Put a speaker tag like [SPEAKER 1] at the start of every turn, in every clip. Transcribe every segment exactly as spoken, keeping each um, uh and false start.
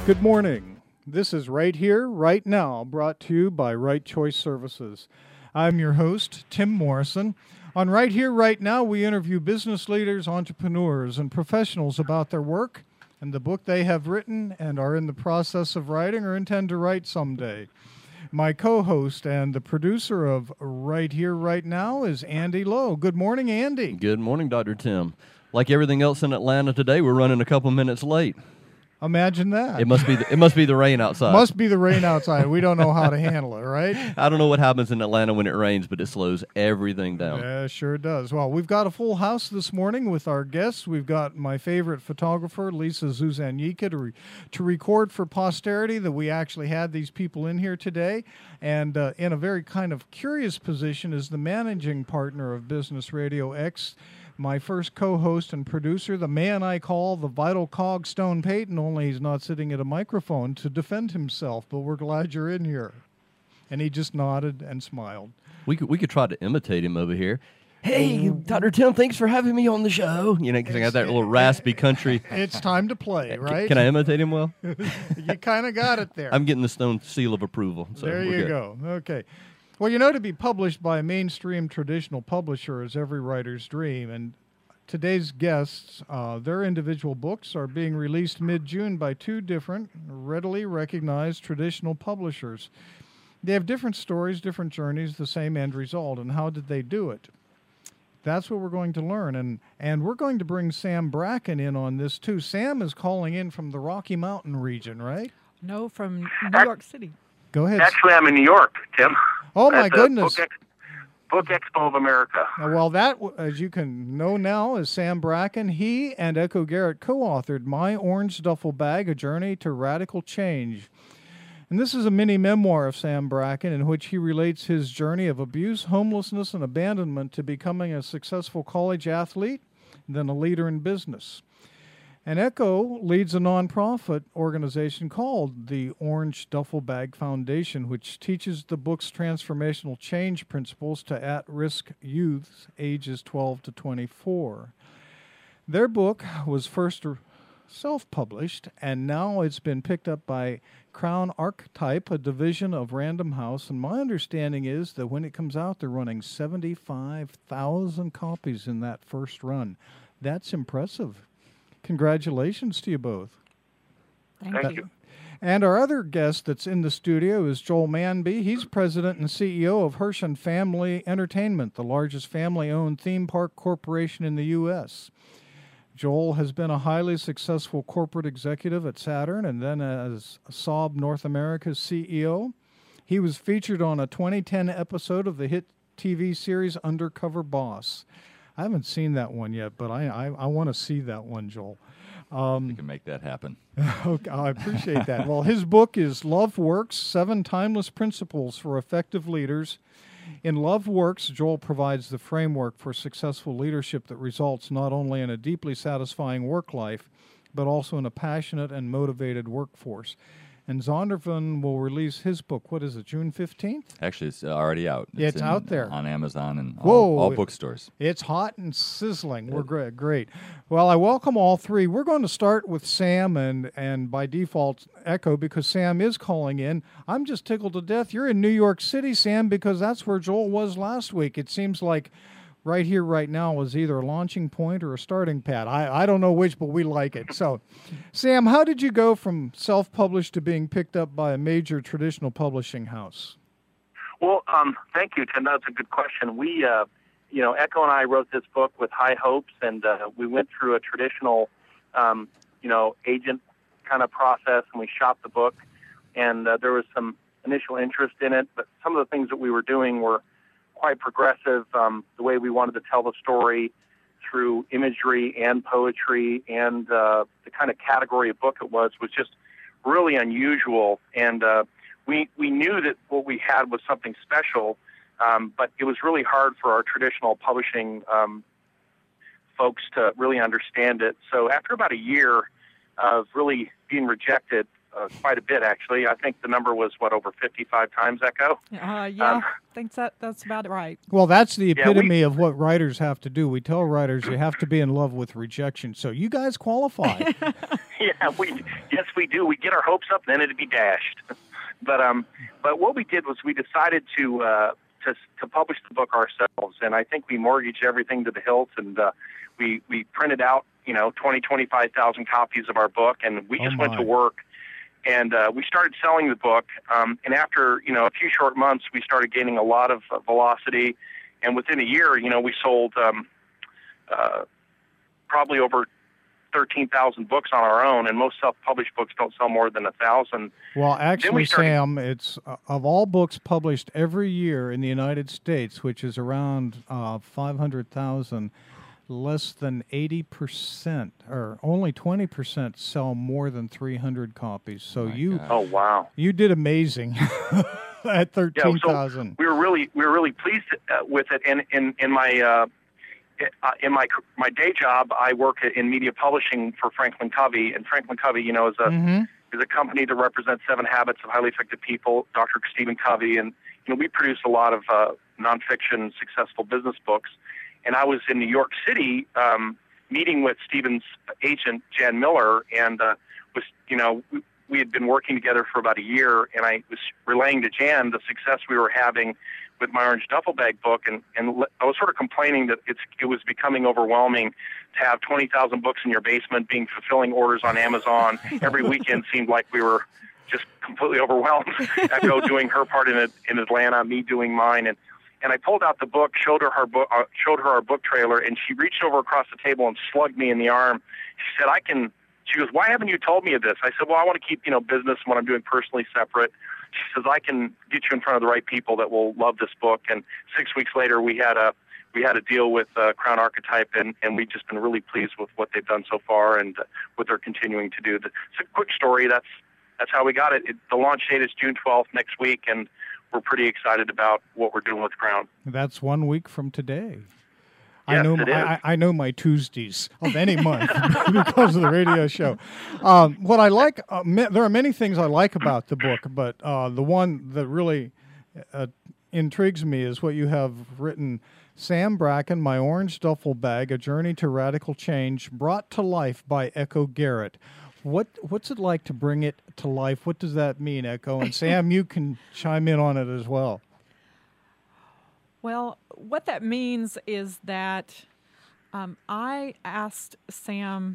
[SPEAKER 1] Good morning. This is Right Here, Right Now, brought to you by Right Choice Services. I'm your host, Tim Morrison. On Right Here, Right Now, we interview business leaders, entrepreneurs, and professionals about their work and the book they have written and are in the process of writing or intend to write someday. My co-host and the producer of Right Here, Right Now is Andy Lowe. Good morning, Andy.
[SPEAKER 2] Good morning, Doctor Tim. Like everything else in Atlanta today, we're running a couple minutes late.
[SPEAKER 1] Imagine that.
[SPEAKER 2] It must be the, it must be the rain outside.
[SPEAKER 1] Must be the rain outside. We don't know how to handle it, right?
[SPEAKER 2] I don't know what happens in Atlanta when it rains, but it slows everything down.
[SPEAKER 1] Yeah, sure does. Well, we've got a full house this morning with our guests. We've got my favorite photographer, Lisa Zuzanyika, to, re- to record for posterity that we actually had these people in here today. And uh, in a very kind of curious position is the managing partner of Business Radio X, my first co-host and producer, the man I call the vital cog, Stone Payton, only he's not sitting at a microphone to defend himself, but we're glad you're in here. And he just nodded and smiled.
[SPEAKER 2] We could we could try to imitate him over here. Hey, Doctor Tim, thanks for having me on the show. You know, because I got that little raspy country.
[SPEAKER 1] It's time to play, right?
[SPEAKER 2] Can, can I imitate him well?
[SPEAKER 1] You kind of got it there.
[SPEAKER 2] I'm getting the Stone seal of approval. So
[SPEAKER 1] there
[SPEAKER 2] we're
[SPEAKER 1] you
[SPEAKER 2] good.
[SPEAKER 1] go. Okay. Well, you know, to be published by a mainstream traditional publisher is every writer's dream, and today's guests, uh, their individual books are being released mid-June by two different, readily recognized traditional publishers. They have different stories, different journeys, the same end result. And how did they do it? That's what we're going to learn. And, and we're going to bring Sam Bracken in on this, too. Sam is calling in from the Rocky Mountain region, right?
[SPEAKER 3] No, from New York City.
[SPEAKER 1] Go ahead.
[SPEAKER 4] Actually, I'm in New York, Tim.
[SPEAKER 1] Oh, my
[SPEAKER 4] At the
[SPEAKER 1] goodness.
[SPEAKER 4] Book, Ex- Book Expo of America.
[SPEAKER 1] Well, that, as you can know now, is Sam Bracken. He and Echo Garrett co-authored My Orange Duffel Bag, A Journey to Radical Change. And this is a mini-memoir of Sam Bracken in which he relates his journey of abuse, homelessness, and abandonment to becoming a successful college athlete and then a leader in business. And Echo leads a nonprofit organization called the Orange Duffel Bag Foundation, which teaches the book's transformational change principles to at-risk youths ages twelve to twenty-four. Their book was first self-published, and now it's been picked up by Crown Archetype, a division of Random House, and my understanding is that when it comes out, they're running seventy-five thousand copies in that first run. That's impressive. Congratulations to you both.
[SPEAKER 3] Thank,
[SPEAKER 4] Thank
[SPEAKER 3] you.
[SPEAKER 4] you.
[SPEAKER 1] And our other guest that's in the studio is Joel Manby. He's president and C E O of Hirsch and Family Entertainment, the largest family-owned theme park corporation in the U S Joel has been a highly successful corporate executive at Saturn and then as Saab North America's C E O. He was featured on a twenty ten episode of the hit T V series Undercover Boss. I haven't seen that one yet, but I I, I want to see that one, Joel. Um,
[SPEAKER 5] You can make that happen.
[SPEAKER 1] Okay, I appreciate that. Well, his book is Love Works, Seven Timeless Principles for Effective Leaders. In Love Works, Joel provides the framework for successful leadership that results not only in a deeply satisfying work life, but also in a passionate and motivated workforce. And Zondervan will release his book, what is it, June fifteenth?
[SPEAKER 5] Actually, it's already out.
[SPEAKER 1] Yeah, it's
[SPEAKER 5] in-
[SPEAKER 1] out there.
[SPEAKER 5] on Amazon and
[SPEAKER 1] Whoa.
[SPEAKER 5] all, all bookstores.
[SPEAKER 1] It's hot and sizzling. We're great. Great. Well, I welcome all three. We're going to start with Sam and, and by default, Echo, because Sam is calling in. I'm just tickled to death. You're in New York City, Sam, because that's where Joel was last week. It seems like Right Here, Right Now is either a launching point or a starting pad. I, I don't know which, but we like it. So, Sam, how did you go from self-published to being picked up by a major traditional publishing house?
[SPEAKER 4] Well, um, thank you, Tim. That's a good question. We, uh, you know, Echo and I wrote this book with high hopes, and uh, we went through a traditional, um, you know, agent kind of process, and we shopped the book, and uh, there was some initial interest in it, but some of the things that we were doing were quite progressive, um, the way we wanted to tell the story through imagery and poetry, and uh, the kind of category of book it was was just really unusual. And uh, we we knew that what we had was something special, um, but it was really hard for our traditional publishing um, folks to really understand it. So after about a year of really being rejected, Uh, quite a bit, actually. I think the number was, what, over fifty-five times, Echo?
[SPEAKER 3] Uh, yeah,
[SPEAKER 4] Um,
[SPEAKER 3] I think that, that's about right.
[SPEAKER 1] Well, that's the
[SPEAKER 4] Yeah, we-
[SPEAKER 1] epitome of what writers have to do. We tell writers you have to be in love with rejection. So you guys qualify.
[SPEAKER 4] yeah, we yes we do. We get our hopes up, and then it'd be dashed. But um, but what we did was we decided to uh, to to publish the book ourselves, and I think we mortgaged everything to the hilt, and uh, we we printed out you know twenty twenty-five thousand copies of our book, and we
[SPEAKER 1] Oh,
[SPEAKER 4] just went
[SPEAKER 1] my.
[SPEAKER 4] to work. And uh, we started selling the book, um, and after you know a few short months, we started gaining a lot of uh, velocity. And within a year, you know, we sold um, uh, probably over thirteen thousand books on our own, and most self-published books don't sell more than a thousand.
[SPEAKER 1] Well, actually,
[SPEAKER 4] started-
[SPEAKER 1] Sam, it's uh, of all books published every year in the United States, which is around uh, five hundred thousand, less than eighty percent, or only twenty percent, sell more than three hundred copies. So
[SPEAKER 5] My
[SPEAKER 1] you
[SPEAKER 5] God.
[SPEAKER 4] Oh wow!
[SPEAKER 1] you did amazing at thirteen thousand.
[SPEAKER 4] So we were really we were really pleased uh, with it. And in in my uh, in my my day job, I work in media publishing for Franklin Covey, and Franklin Covey, you know, is a
[SPEAKER 1] Mm-hmm.
[SPEAKER 4] is a company that represents Seven Habits of Highly Effective People, Doctor Stephen Covey, and you know we produce a lot of uh, nonfiction successful business books. And I was in New York City um, meeting with Stephen's agent Jan Miller, and uh, was you know we, we had been working together for about a year, and I was relaying to Jan the success we were having with my Orange Duffel Bag book, and and I was sort of complaining that it's it was becoming overwhelming to have twenty thousand books in your basement, being fulfilling orders on Amazon every weekend seemed like we were just completely overwhelmed. Echo doing her part in it, in Atlanta, me doing mine, and and I pulled out the book, showed her her book, uh, showed her our book trailer, and she reached over across the table and slugged me in the arm. She said, "I can." She goes, "Why haven't you told me of this?" I said, "Well, I want to keep you know business and what I'm doing personally separate." She says, "I can get you in front of the right people that will love this book." And six weeks later, we had a we had a deal with uh, Crown Archetype, and, and we've just been really pleased with what they've done so far and uh, what they're continuing to do. It's a quick story. That's that's how we got it. it. The launch date is June twelfth next week, and we're pretty excited about what we're doing with Crown.
[SPEAKER 1] That's one week from today. I
[SPEAKER 4] Yes,
[SPEAKER 1] know
[SPEAKER 4] it
[SPEAKER 1] my,
[SPEAKER 4] is.
[SPEAKER 1] I, I know my Tuesdays of any month because of the radio show. Um, what I like, uh, ma- there are many things I like about the book, but uh, the one that really uh, intrigues me is what you have written. Sam Bracken, My Orange Duffel Bag, A Journey to Radical Change, brought to life by Echo Garrett. What What's it like to bring it to life? What does that mean, Echo? And Sam, you can chime in on it as well.
[SPEAKER 3] Well, what that means is that um, I asked Sam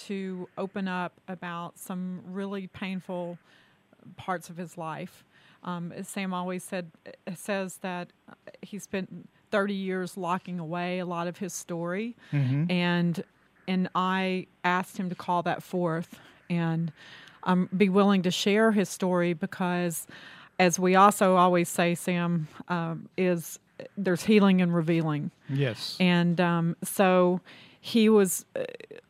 [SPEAKER 3] to open up about some really painful parts of his life. Um, as Sam always said, says that he spent thirty years locking away a lot of his story,
[SPEAKER 1] Mm-hmm.
[SPEAKER 3] and and I asked him to call that forth and um, be willing to share his story because, as we also always say, Sam, um, is there's healing and revealing.
[SPEAKER 1] Yes.
[SPEAKER 3] And um, so he was uh,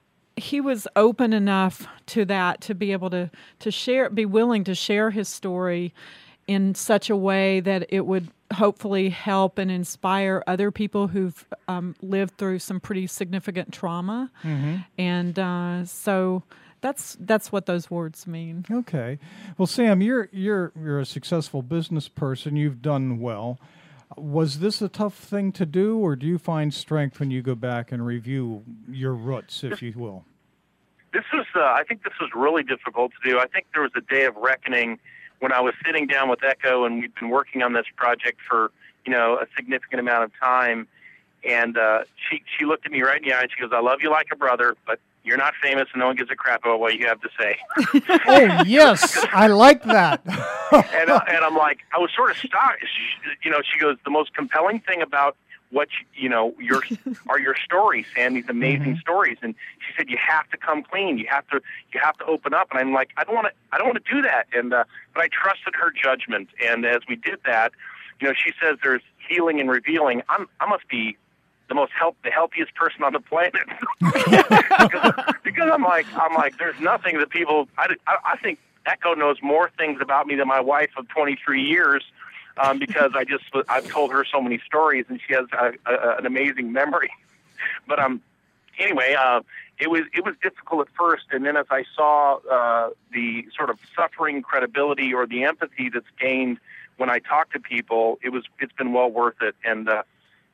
[SPEAKER 3] he was open enough to that to be able to to share, be willing to share his story in such a way that it would hopefully help and inspire other people who've um, lived through some pretty significant trauma.
[SPEAKER 1] Mm-hmm.
[SPEAKER 3] And uh, so that's that's what those words mean.
[SPEAKER 1] Okay. Well, Sam, you're you're you're a successful business person. You've done well. Was this a tough thing to do, or do you find strength when you go back and review your roots, if you will?
[SPEAKER 4] This was, uh, I think this was really difficult to do. I think there was a day of reckoning when I was sitting down with Echo, and we'd been working on this project for, you know, a significant amount of time. And uh, she she looked at me right in the eye, and she goes, "I love you like a brother, but you're not famous, and no one gives a crap about what you have to say."
[SPEAKER 1] Oh, yes. I like that.
[SPEAKER 4] and, uh, and I'm like, I was sort of stuck. She, you know, she goes, "The most compelling thing about what you, you know your are your stories, Sam. These amazing
[SPEAKER 1] Mhm.
[SPEAKER 4] stories." And she said, "You have to come clean. You have to you have to open up." And I'm like, I don't want to I don't want to do that. And uh, but I trusted her judgment. And as we did that, you know, she says there's healing and revealing. I'm I must be the most help the healthiest person on the planet because, because I'm like I'm like there's nothing that people I, I, I think Echo knows more things about me than my wife of twenty-three years. Um, because I just I've told her so many stories, and she has a, a, an amazing memory. But um, anyway, uh, it was it was difficult at first, and then as I saw uh, the sort of suffering credibility or the empathy that's gained when I talk to people, it was it's been well worth it. And uh,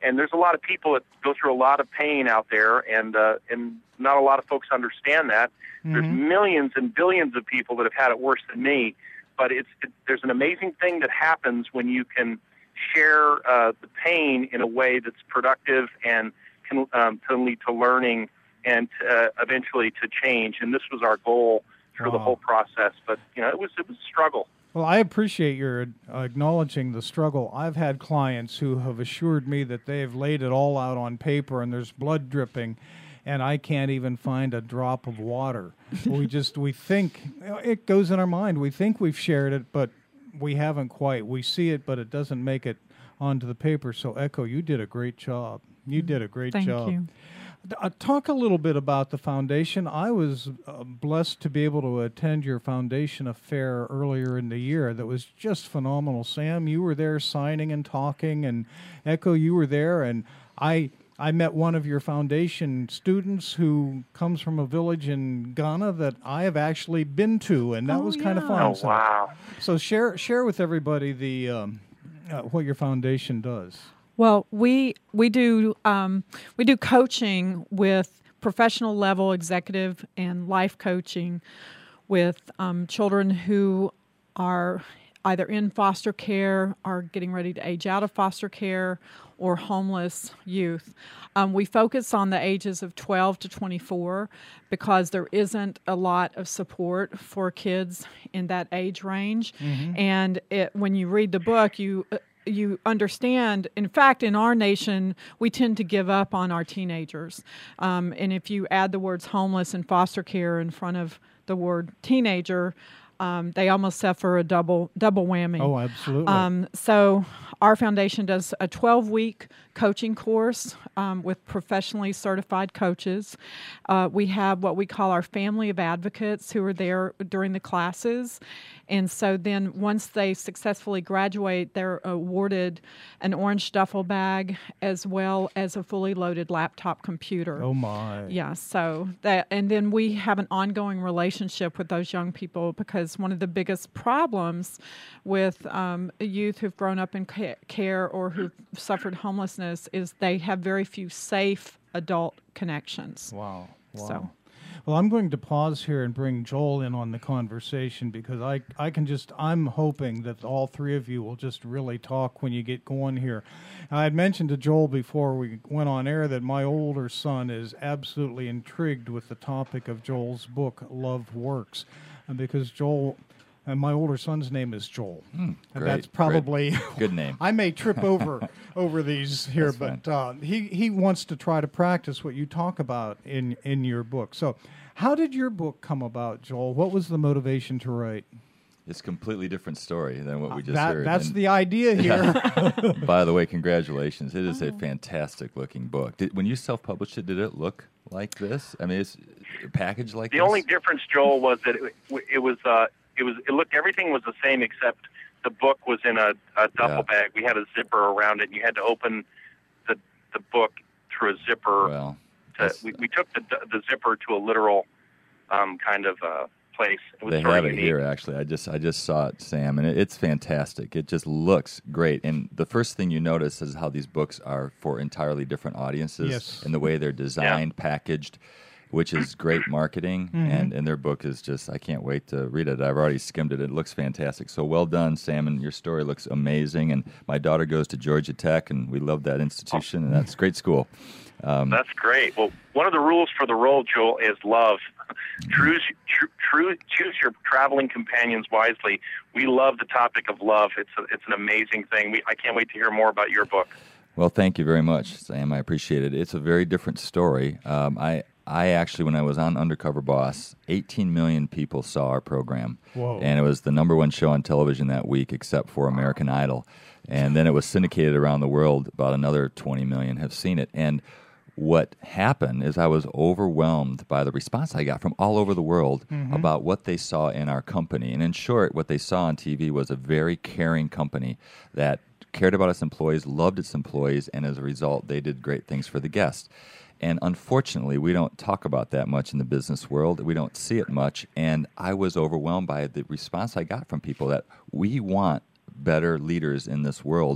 [SPEAKER 4] and there's a lot of people that go through a lot of pain out there, and uh, and not a lot of folks understand that. Mm-hmm. There's millions and billions of people that have had it worse than me, but it's it, there's an amazing thing that happens when you can share uh, the pain in a way that's productive and can, um, can lead to learning and uh, eventually to change. And this was our goal through wow. the whole process. But you know, it was it was a struggle.
[SPEAKER 1] Well, I appreciate your acknowledging the struggle. I've had clients who have assured me that they've laid it all out on paper and there's blood dripping, and I can't even find a drop of water. we just, we think, it goes in our mind. We think we've shared it, but we haven't quite. We see it, but it doesn't make it onto the paper. So, Echo, you did a great job. You did a great
[SPEAKER 3] Thank
[SPEAKER 1] job.
[SPEAKER 3] you.
[SPEAKER 1] Uh, talk a little bit about the foundation. I was uh, blessed to be able to attend your foundation affair earlier in the year. That was just phenomenal. Sam, you were there signing and talking, and Echo, you were there, and I I met one of your foundation students who comes from a village in Ghana that I have actually been to, and that
[SPEAKER 3] oh,
[SPEAKER 1] was
[SPEAKER 3] yeah.
[SPEAKER 1] kind of fun.
[SPEAKER 4] Oh,
[SPEAKER 1] so,
[SPEAKER 4] wow.
[SPEAKER 1] So share share with everybody the um, uh, what your foundation does.
[SPEAKER 3] Well, we we do um, we do coaching with professional level executive and life coaching with um, children who are either in foster care, are getting ready to age out of foster care, or homeless youth. Um, we focus on the ages of twelve to twenty-four because there isn't a lot of support for kids in that age range. Mm-hmm. And it, when you read the book, you you understand, in fact, in our nation, we tend to give up on our teenagers. Um, and if you add the words homeless and foster care in front of the word teenager, um, they almost suffer a double double whammy.
[SPEAKER 1] Oh, absolutely.
[SPEAKER 3] Um, so our foundation does a twelve-week coaching course um, with professionally certified coaches. Uh, we have what we call our family of advocates who are there during the classes. And so then once they successfully graduate, they're awarded an orange duffel bag as well as a fully loaded laptop computer.
[SPEAKER 1] Oh, my.
[SPEAKER 3] Yeah, so that, and then we have an ongoing relationship with those young people because one of the biggest problems with um, youth who've grown up in ca- care or who've suffered homelessness is they have very few safe adult connections.
[SPEAKER 1] Wow. Wow.
[SPEAKER 3] So.
[SPEAKER 1] Well, I'm going to pause here and bring Joel in on the conversation because I, I can just, I'm hoping that all three of you will just really talk when you get going here. I had mentioned to Joel before we went on air that my older son is absolutely intrigued with the topic of Joel's book, Love Works, and because Joel... And my older son's name is Joel.
[SPEAKER 5] Mm,
[SPEAKER 1] and
[SPEAKER 5] great,
[SPEAKER 1] that's probably
[SPEAKER 5] great. Good name.
[SPEAKER 1] I may trip over over these here,
[SPEAKER 5] That's
[SPEAKER 1] but uh, he he wants to try to practice what you talk about in in your book. So, how did your book come about, Joel? What was the motivation to write?
[SPEAKER 5] It's a completely different story than what we just
[SPEAKER 1] that,
[SPEAKER 5] heard.
[SPEAKER 1] That's
[SPEAKER 5] and
[SPEAKER 1] the idea here.
[SPEAKER 5] by the way, congratulations. It is a fantastic looking book. Did, when you self-published it, did it look like this? I mean, it's packaged like
[SPEAKER 4] the
[SPEAKER 5] this?
[SPEAKER 4] The only difference, Joel, was that it, it was... Uh, It was. It looked. Everything was the same, except the book was in a, a duffel
[SPEAKER 5] yeah.
[SPEAKER 4] bag. We had a zipper around it, and you had to open the the book through a zipper.
[SPEAKER 5] Well,
[SPEAKER 4] to, we, we took the the zipper to a literal um, kind of uh, place. It was
[SPEAKER 5] they
[SPEAKER 4] sort
[SPEAKER 5] have
[SPEAKER 4] of
[SPEAKER 5] it
[SPEAKER 4] unique.
[SPEAKER 5] here. Actually, I just I just saw it, Sam, and it, it's fantastic. It just looks great. And the first thing you notice is how these books are for entirely different audiences,
[SPEAKER 1] yes.
[SPEAKER 5] and the way they're designed, yeah. packaged, which is great marketing,
[SPEAKER 1] mm-hmm.
[SPEAKER 5] and, and their book is just, I can't wait to read it. I've already skimmed it. It looks fantastic. So well done, Sam, and your story looks amazing. And my daughter goes to Georgia Tech, and we love that institution, and that's a great school. Um,
[SPEAKER 4] that's great. Well, one of the rules for the role, Joel, is love. Choose, tr- tr- choose your traveling companions wisely. We love the topic of love. It's a, it's an amazing thing. We, I can't wait to hear more about your book.
[SPEAKER 5] Well, thank you very much, Sam. I appreciate it. It's a very different story. Um, I I actually, when I was on Undercover Boss, eighteen million people saw our program.
[SPEAKER 1] Whoa.
[SPEAKER 5] And it was the number one show on television that week, except for American Idol. And then it was syndicated around the world. About another twenty million have seen it. And what happened is I was overwhelmed by the response I got from all over the world mm-hmm. about what they saw in our company. And in short, what they saw on T V was a very caring company that cared about its employees, loved its employees, and as a result, they did great things for the guests. And unfortunately, we don't talk about that much in the business world. We don't see it much. And I was overwhelmed by the response I got from people that we want better leaders in this world.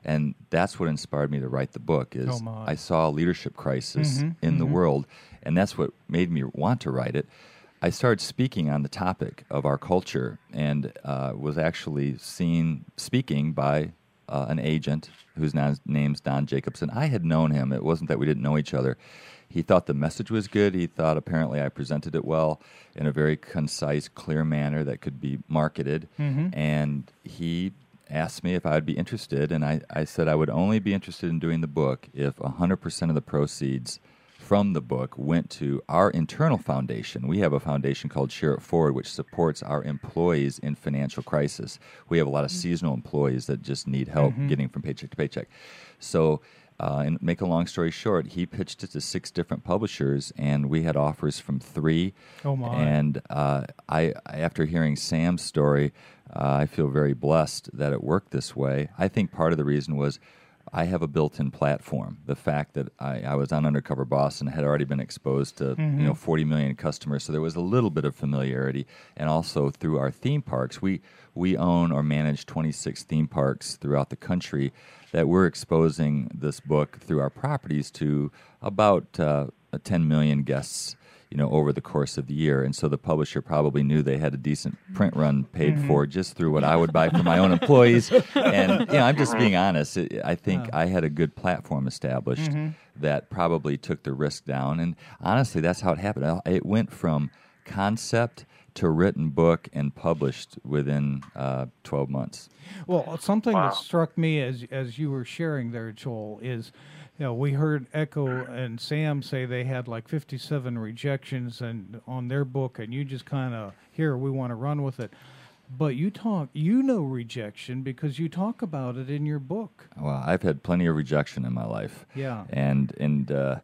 [SPEAKER 5] And that's what inspired me to write the book. Is
[SPEAKER 1] Oh, my.
[SPEAKER 5] I saw a leadership crisis
[SPEAKER 1] Mhm,
[SPEAKER 5] in the
[SPEAKER 1] mhm.
[SPEAKER 5] world, and that's what made me want to write it. I started speaking on the topic of our culture, and uh, was actually seen speaking by uh, an agent whose na- name's Don Jacobson. I had known him. It wasn't that we didn't know each other. He thought the message was good. He thought apparently I presented it well in a very concise, clear manner that could be marketed.
[SPEAKER 1] Mhm.
[SPEAKER 5] And he asked me if I would be interested, and I, I said I would only be interested in doing the book if one hundred percent of the proceeds from the book went to our internal foundation. We have a foundation called Share It Forward, which supports our employees in financial crisis. We have a lot of seasonal employees that just need help getting from paycheck to paycheck. So, uh, and make a long story short, he pitched it to six different publishers, and we had offers from three.
[SPEAKER 1] Oh, my.
[SPEAKER 5] And uh, I, after hearing Sam's story, uh, I feel very blessed that it worked this way. I think part of the reason was I have a built-in platform. The fact that I, I was on Undercover Boss and had already been exposed to
[SPEAKER 1] Mm-hmm.
[SPEAKER 5] you know forty million customers, so there was a little bit of familiarity. And also through our theme parks, we we own or manage twenty-six theme parks throughout the country that we're exposing this book through our properties to about uh, ten million guests, you know, over the course of the year. And so the publisher probably knew they had a decent print run paid
[SPEAKER 1] Mm-hmm.
[SPEAKER 5] for just through what I would buy for my own employees. And, you know, I'm just being honest. It, I think I had a good platform established
[SPEAKER 1] Mm-hmm.
[SPEAKER 5] that probably took the risk down. And honestly, that's how it happened. It went from concept to written book and published within uh, twelve months.
[SPEAKER 1] Well, something
[SPEAKER 4] Wow.
[SPEAKER 1] that struck me as as you were sharing there, Joel, is, you know, we heard Echo and Sam say they had like fifty-seven rejections and on their book, and you just kind of, here, we want to run with it. But you talk, you know, rejection because you talk about it in your book.
[SPEAKER 5] Well, I've had plenty of rejection in my life.
[SPEAKER 1] Yeah.
[SPEAKER 5] And and uh,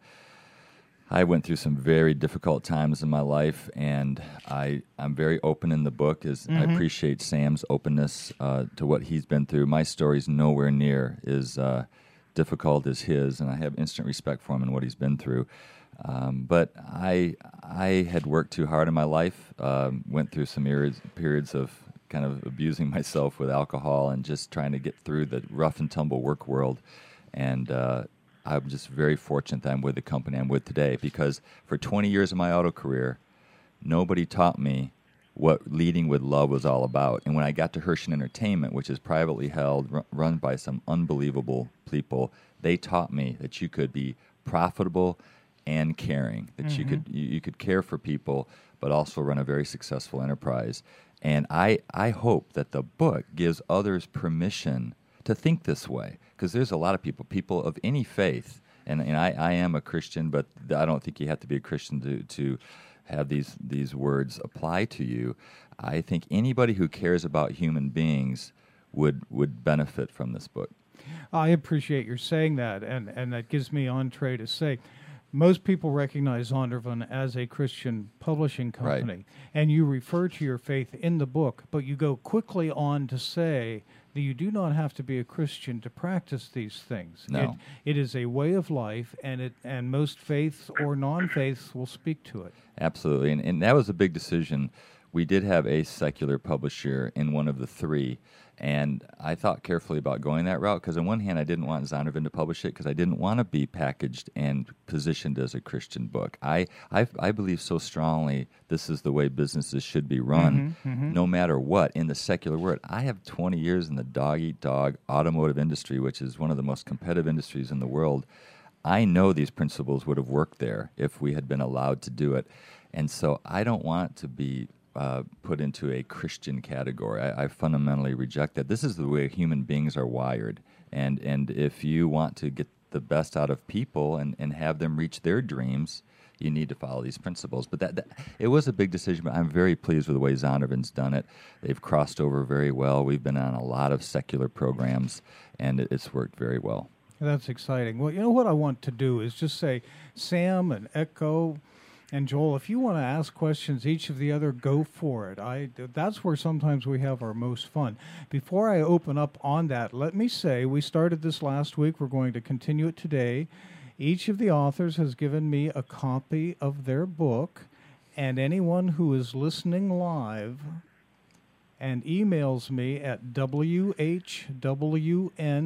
[SPEAKER 5] I went through some very difficult times in my life, and I I'm very open in the book. As I appreciate Sam's openness uh, to what he's been through. My story's nowhere near as uh, difficult as his, and I have instant respect for him and what he's been through. Um, but I I had worked too hard in my life. Um, went through some periods periods of kind of abusing myself with alcohol and just trying to get through the rough and tumble work world, and. Uh, I'm just very fortunate that I'm with the company I'm with today, because for twenty years of my auto career, nobody taught me what leading with love was all about. And when I got to Hershen Entertainment, which is privately held, r- run by some unbelievable people, they taught me that you could be profitable and caring, that you could you, you could care for people, but also run a very successful enterprise. And I, I hope that the book gives others permission to think this way, because there's a lot of people, people of any faith, and, and I, I am a Christian, but I don't think you have to be a Christian to, to have these, these words apply to you. I think anybody who cares about human beings would would benefit from this book.
[SPEAKER 1] I appreciate your saying that, and, and that gives me entree to say, most people recognize Zondervan as a Christian publishing
[SPEAKER 5] Right.
[SPEAKER 1] company, and you refer to your faith in the book, but you go quickly on to say that you do not have to be a Christian to practice these things.
[SPEAKER 5] No.
[SPEAKER 1] It, it is a way of life, and it and most faiths or non-faiths will speak to it.
[SPEAKER 5] Absolutely, and, and that was a big decision. We did have a secular publisher in one of the three, and I thought carefully about going that route, because on one hand, I didn't want Zondervan to publish it because I didn't want to be packaged and positioned as a Christian book. I, I I believe so strongly this is the way businesses should be run, no matter what, in the secular world. I have twenty years in the dog-eat-dog automotive industry, which is one of the most competitive industries in the world. I know these principles would have worked there if we had been allowed to do it. And so I don't want to be uh, put into a Christian category. I, I fundamentally reject that. This is the way human beings are wired. And and if you want to get the best out of people and, and have them reach their dreams, you need to follow these principles. But that, that it was a big decision, but I'm very pleased with the way Zondervan's done it. They've crossed over very well. We've been on a lot of secular programs, and it, it's worked very well.
[SPEAKER 1] That's exciting. Well, you know what I want to do is just say, Sam and Echo and Joel, if you want to ask questions, each of the other, go for it. I that's where sometimes we have our most fun. Before I open up on that, let me say we started this last week. We're going to continue it today. Each of the authors has given me a copy of their book, and anyone who is listening live and emails me at W H W N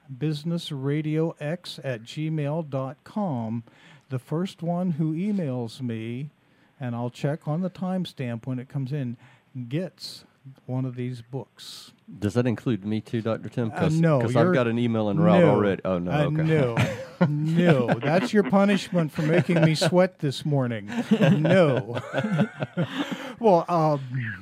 [SPEAKER 1] businessradiox at gmail dot com. The first one who emails me, and I'll check on the timestamp when it comes in, gets one of these books.
[SPEAKER 2] Does that include me too, Doctor Tim?
[SPEAKER 1] Uh, no,
[SPEAKER 2] because
[SPEAKER 1] you're-
[SPEAKER 2] I've got an email en route
[SPEAKER 1] no.
[SPEAKER 2] already. Oh no,
[SPEAKER 1] Uh,
[SPEAKER 2] okay.
[SPEAKER 1] no, no. That's your punishment for making me sweat this morning. No. Well, um,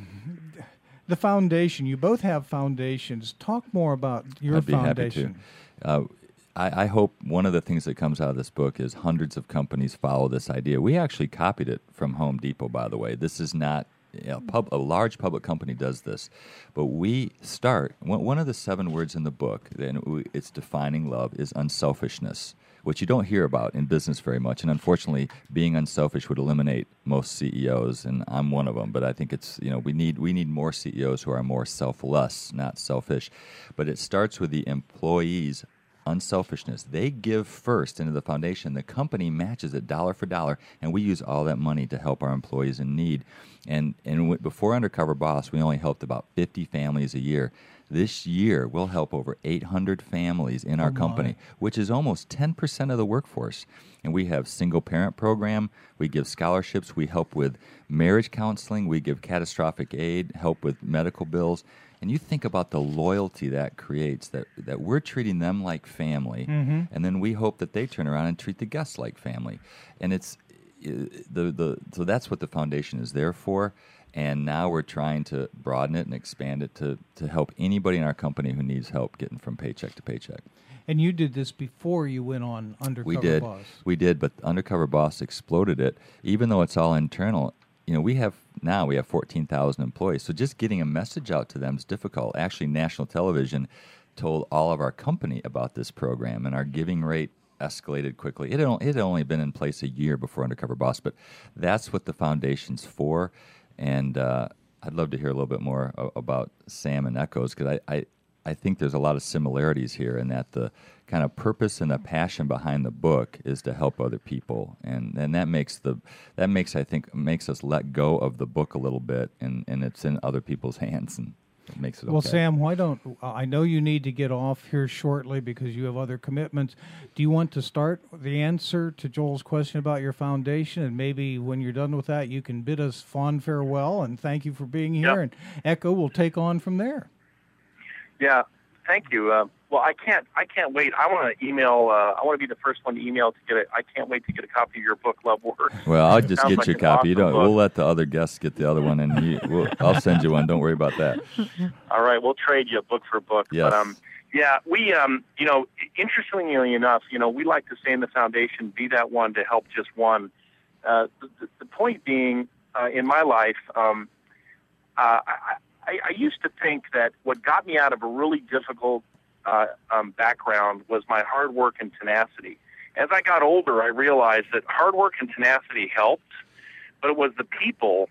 [SPEAKER 1] the foundation. You both have foundations. Talk more about your
[SPEAKER 5] I'd be
[SPEAKER 1] foundation.
[SPEAKER 5] happy to. Uh, I, I hope one of the things that comes out of this book is hundreds of companies follow this idea. We actually copied it from Home Depot, by the way. This is not you know, pub, a large public company does this, but we start. One, one of the seven words in the book, and we, it's defining love, is unselfishness, which you don't hear about in business very much. And unfortunately, being unselfish would eliminate most C E Os, and I'm one of them. But I think it's you know we need we need more C E Os who are more selfless, not selfish. But it starts with the employees' unselfishness. They give first into the foundation. The company matches it dollar for dollar, and we use all that money to help our employees in need. And and w- before Undercover Boss, we only helped about fifty families a year. This year, we'll help over eight hundred families in our
[SPEAKER 1] Oh, my.
[SPEAKER 5] company, which is almost ten percent of the workforce. And we have single-parent program. We give scholarships. We help with marriage counseling. We give catastrophic aid, help with medical bills. And you think about the loyalty that creates, that, that we're treating them like family,
[SPEAKER 1] Mm-hmm.
[SPEAKER 5] and then we hope that they turn around and treat the guests like family. And it's uh, the the so that's what the foundation is there for. And now we're trying to broaden it and expand it to, to help anybody in our company who needs help getting from paycheck to paycheck.
[SPEAKER 1] And you did this before you went on Undercover
[SPEAKER 5] We did.
[SPEAKER 1] Boss.
[SPEAKER 5] We did, but Undercover Boss exploded it. Even though it's all internal, you know, we have now we have fourteen thousand employees. So just getting a message out to them is difficult. Actually, national television told all of our company about this program, and our giving rate escalated quickly. It had, on- it had only been in place a year before Undercover Boss, but that's what the foundation's for. And uh, I'd love to hear a little bit more a- about Sam and Echoes, because I, I, I think there's a lot of similarities here in that the kind of purpose and the passion behind the book is to help other people, and and that makes the that makes I think makes us let go of the book a little bit, and, and it's in other people's hands, and it makes it
[SPEAKER 1] Well,
[SPEAKER 5] okay.
[SPEAKER 1] Sam, why don't I know you need to get off here shortly because you have other commitments. Do you want to start the answer to Joel's question about your foundation, and maybe when you're done with that, you can bid us fond farewell and thank you for being here,
[SPEAKER 4] Yep.
[SPEAKER 1] and Echo will take on from there.
[SPEAKER 4] Yeah, thank you. Uh, well, I can't. I can't wait. I want to email. Uh, I want to be the first one to email to get it. I can't wait to get a copy of your book, Love Works.
[SPEAKER 5] Well, I'll just
[SPEAKER 4] Sounds
[SPEAKER 5] get
[SPEAKER 4] like
[SPEAKER 5] you a
[SPEAKER 4] an
[SPEAKER 5] copy. You
[SPEAKER 4] awesome
[SPEAKER 5] don't.
[SPEAKER 4] book.
[SPEAKER 5] We'll let the other guests get the other one, and you, we'll, I'll send you one. Don't worry about that.
[SPEAKER 4] All right, we'll trade you book for book.
[SPEAKER 5] Yes.
[SPEAKER 4] But um, yeah, we um, you know, interestingly enough, you know, we like to say in the foundation, be that one to help just one. Uh, the, the point being, uh, in my life, um, uh, I, I, I used to think that what got me out of a really difficult uh, um, background was my hard work and tenacity. As I got older, I realized that hard work and tenacity helped, but it was the people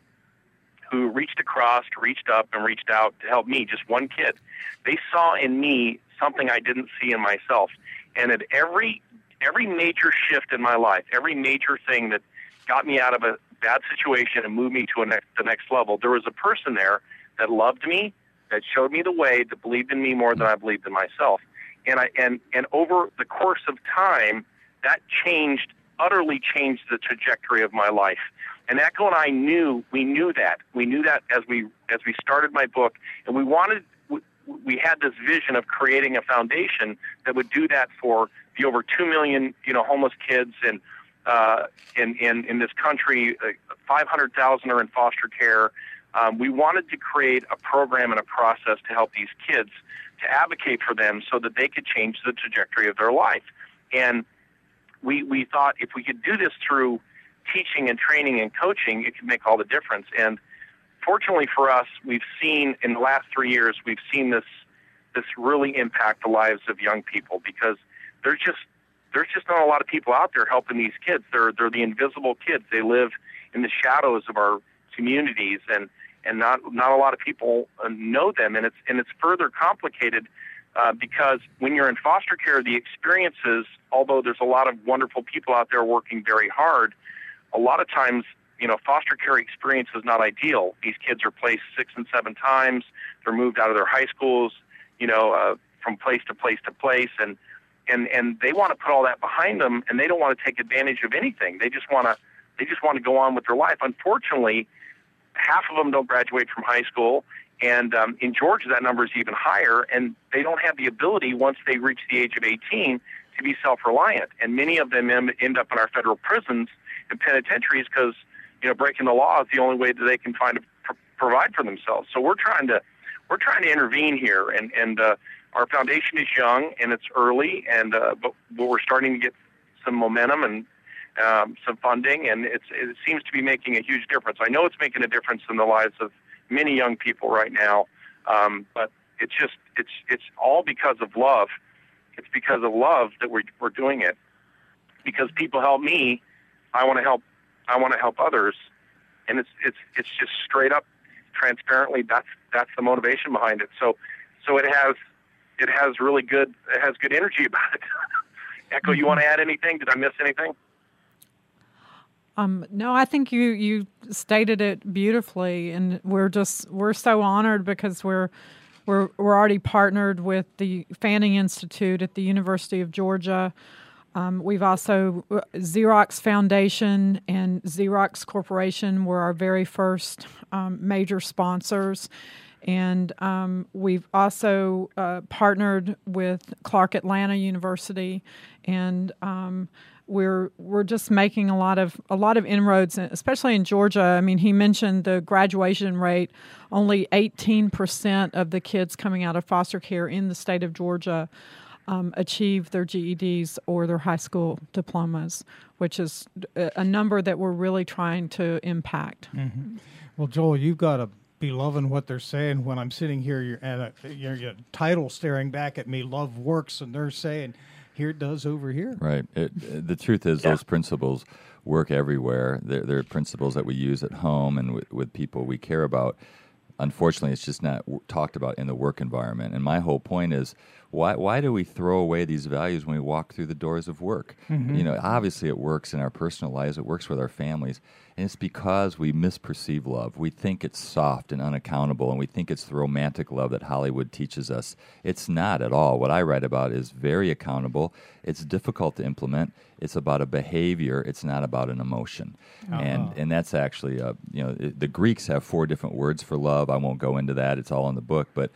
[SPEAKER 4] who reached across, reached up, and reached out to help me, just one kid. They saw in me something I didn't see in myself. And at every every major shift in my life, every major thing that got me out of a bad situation and moved me to a next, the next level, there was a person there that loved me, that showed me the way, that believed in me more than I believed in myself. And I and, and over the course of time, that changed, utterly changed the trajectory of my life. And Echo and I knew, we knew that. We knew that as we as we started my book, and we wanted, we, we had this vision of creating a foundation that would do that for the over two million, you know, homeless kids and uh, in, in, in this country. Uh, five hundred thousand are in foster care. Um, we wanted to create a program and a process to help these kids, to advocate for them so that they could change the trajectory of their life. And we, we thought if we could do this through teaching and training and coaching, it could make all the difference. And fortunately for us, we've seen in the last three years, we've seen this this really impact the lives of young people, because there's just there's just not a lot of people out there helping these kids. They're they're the invisible kids. They live in the shadows of our communities, and and not not a lot of people uh, know them. And it's and it's further complicated uh, because when you're in foster care, the experiences, although there's a lot of wonderful people out there working very hard, a lot of times, you know, foster care experience is not ideal. These kids are placed six and seven times. They're moved out of their high schools. You know, uh, from place to place to place, and and and they want to put all that behind them, and they don't want to take advantage of anything. They just want to they just want to go on with their life. Unfortunately, half of them don't graduate from high school, and um, in Georgia that number is even higher, and they don't have the ability once they reach the age of eighteen to be self-reliant. And many of them em- end up in our federal prisons and penitentiaries because, you know, breaking the law is the only way that they can find to pr- provide for themselves. So we're trying to we're trying to intervene here, and and uh, our foundation is young and it's early, and uh, but, but we're starting to get some momentum and um, some funding, and it's it seems to be making a huge difference. I know it's making a difference in the lives of many young people right now, um, but it's just it's it's all because of love. It's because of love that we're we're doing it. Because people help me, I want to help. I want to help others, and it's it's it's just straight up, transparently. That's that's the motivation behind it. So, so it has it has really good it has good energy about it. Echo, you want to add anything? Did I miss anything?
[SPEAKER 3] Um, no, I think you you stated it beautifully, and we're just we're so honored because we're. We're we're already partnered with the Fanning Institute at the University of Georgia. Um, we've also Xerox Foundation and Xerox Corporation were our very first um, major sponsors, and um, we've also uh, partnered with Clark Atlanta University, and um, we're we're just making a lot of a lot of inroads, especially in Georgia. I mean, he mentioned the graduation rate. Only eighteen percent of the kids coming out of foster care in the state of Georgia um, achieve their G E Ds or their high school diplomas, which is a number that we're really trying to impact.
[SPEAKER 1] Mm-hmm. Well, Joel, you've got to be loving what they're saying when I'm sitting here you're, and a, your, your title staring back at me, Love Works, and they're saying, here it does over here.
[SPEAKER 5] Right. It, the truth is, yeah. Those principles work everywhere. They're, they're principles that we use at home and with, with people we care about. Unfortunately, it's just not w- talked about in the work environment. And my whole point is, why why do we throw away these values when we walk through the doors of work? Mm-hmm. You know, obviously it works in our personal lives. It works with our families. And it's because we misperceive love. We think it's soft and unaccountable, and we think it's the romantic love that Hollywood teaches us. It's not at all. What I write about is very accountable. It's difficult to implement. It's about a behavior. It's not about an emotion. Uh-huh. And and that's actually, uh, you know, it, the Greeks have four different words for love. I won't go into that. It's all in the book. But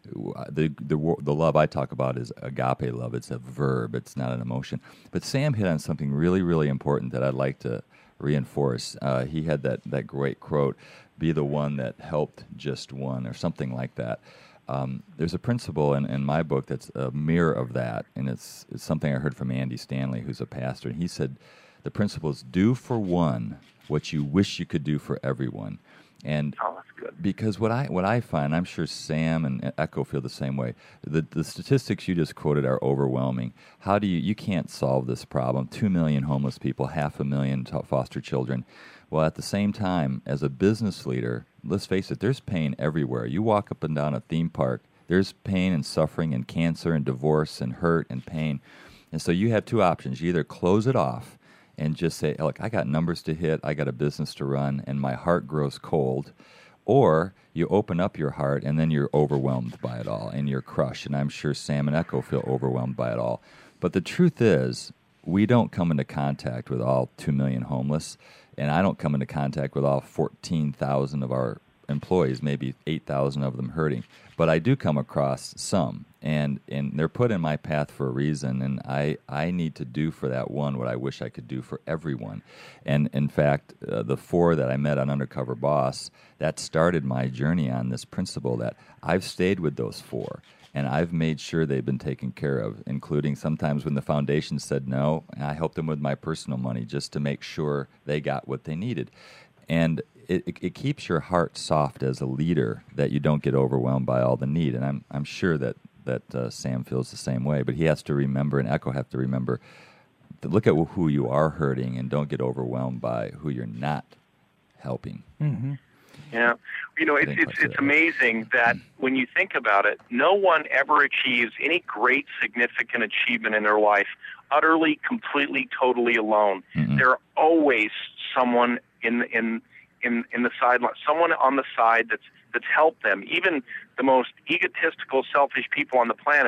[SPEAKER 5] the the the love I talk about is agape love. It's a verb. It's not an emotion. But Sam hit on something really, really important that I'd like to reinforce. Uh, he had that, that great quote, be the one that helped just one, or something like that. Um, there's a principle in, in my book that's a mirror of that, and it's, it's something I heard from Andy Stanley, who's a pastor, and he said the principle is do for one what you wish you could do for everyone. And
[SPEAKER 4] oh, that's good.
[SPEAKER 5] Because what I what I find, I'm sure Sam and Echo feel the same way. The the statistics you just quoted are overwhelming. How do you you can't solve this problem? Two million homeless people, half a million foster children. Well, at the same time, as a business leader, let's face it, there's pain everywhere. You walk up and down a theme park, there's pain and suffering and cancer and divorce and hurt and pain. And so you have two options. You either close it off and just say, look, I got numbers to hit, I got a business to run, and my heart grows cold. Or you open up your heart, and then you're overwhelmed by it all, and you're crushed. And I'm sure Sam and Echo feel overwhelmed by it all. But the truth is, we don't come into contact with all two million homeless, and I don't come into contact with all fourteen thousand of our employees, maybe eight thousand of them hurting. But I do come across some, and, and they're put in my path for a reason, and I, I need to do for that one what I wish I could do for everyone. And in fact, uh, the four that I met on Undercover Boss, that started my journey on this principle that I've stayed with those four, and I've made sure they've been taken care of, including sometimes when the foundation said no, I helped them with my personal money just to make sure they got what they needed. And It, it, it keeps your heart soft as a leader, that you don't get overwhelmed by all the need. And I'm I'm sure that that uh, Sam feels the same way. But he has to remember, and Echo have to remember, to look at who you are hurting, and don't get overwhelmed by who you're not helping.
[SPEAKER 1] Mm-hmm.
[SPEAKER 4] Yeah, you know, it's it's it's amazing that when you think about it, no one ever achieves any great significant achievement in their life utterly, completely, totally alone. Mm-hmm. There are always someone in in In, in the sideline, someone on the side that's that's helped them. Even the most egotistical, selfish people on the planet